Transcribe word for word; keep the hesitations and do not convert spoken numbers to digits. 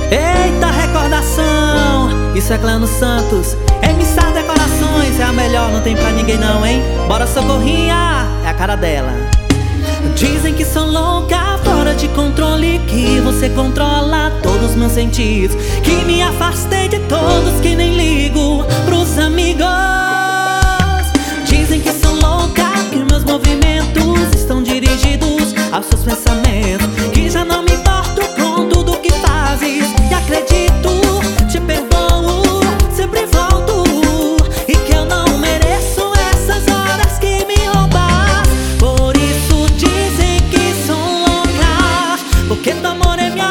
Eita recordação, isso é Clã dos Santos. Emissar Decorações é a melhor, não tem pra ninguém não, hein? Bora Socorrinha, é a cara dela. Dizem que sou louca, fora de controle, que você controla todos os meus sentidos, que me afastei de todos, que nem ligo pros amigos. Dizem que sou louca, que meus movimentos estão dirigidos aos seus pensamentos, que já não me importo com tudo que fazes. E acredito, te perdoo, sempre volto, e que eu não mereço essas horas que me roubas. Por isso dizem que sou louca, porque teu amor é minha